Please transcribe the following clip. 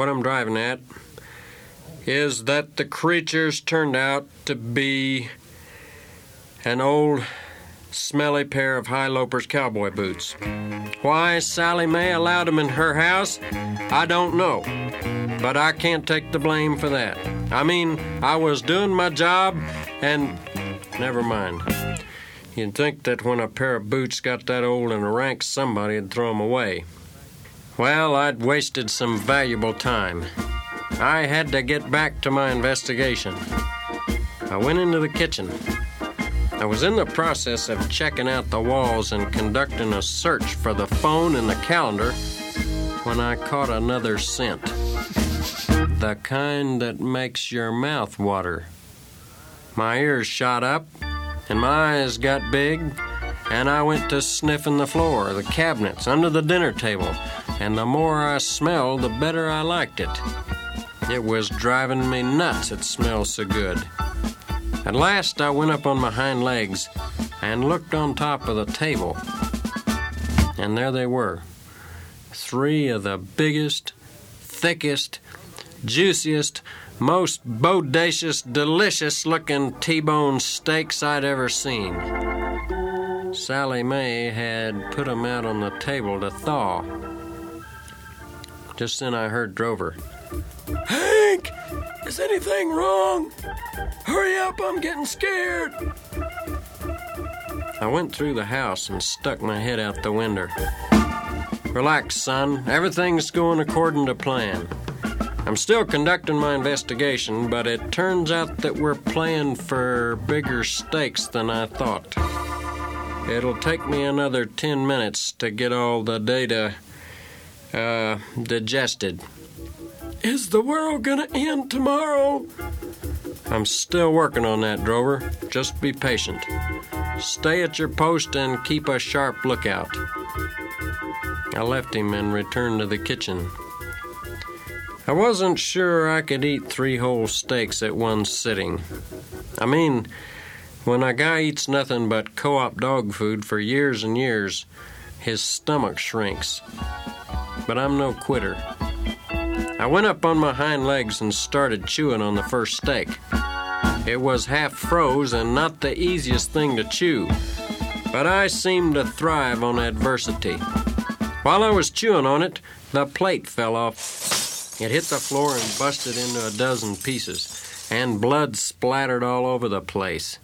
what I'm driving at is that the creatures turned out to be an old, smelly pair of High Loper's cowboy boots. Why Sally Mae allowed them in her house, I don't know. But I can't take the blame for that. I mean, I was doing my job and... Never mind. You'd think that when a pair of boots got that old and rank, somebody'd throw them away. Well, I'd wasted some valuable time. I had to get back to my investigation. I went into the kitchen. I was in the process of checking out the walls and conducting a search for the phone and the calendar when I caught another scent. The kind that makes your mouth water. My ears shot up, and my eyes got big, and I went to sniffing the floor, the cabinets, under the dinner table, and the more I smelled, the better I liked it. It was driving me nuts, it smelled so good. At last, I went up on my hind legs and looked on top of the table, and there they were. 3 of the biggest, thickest, juiciest, most bodacious, delicious-looking T-bone steaks I'd ever seen. Sally Mae had put 'em out on the table to thaw. Just then I heard Drover. "Hank, is anything wrong? Hurry up, I'm getting scared." I went through the house and stuck my head out the window. "Relax, son. Everything's going according to plan. I'm still conducting my investigation, but it turns out that we're playing for bigger stakes than I thought. It'll take me another 10 minutes to get all the data, digested." "Is the world gonna end tomorrow?" "I'm still working on that, Drover. Just be patient. Stay at your post and keep a sharp lookout." I left him and returned to the kitchen. I wasn't sure I could eat 3 whole steaks at one sitting. I mean, when a guy eats nothing but co-op dog food for years and years, his stomach shrinks. But I'm no quitter. I went up on my hind legs and started chewing on the first steak. It was half froze and not the easiest thing to chew, but I seemed to thrive on adversity. While I was chewing on it, the plate fell off. It hit the floor and busted into a dozen pieces, and blood splattered all over the place.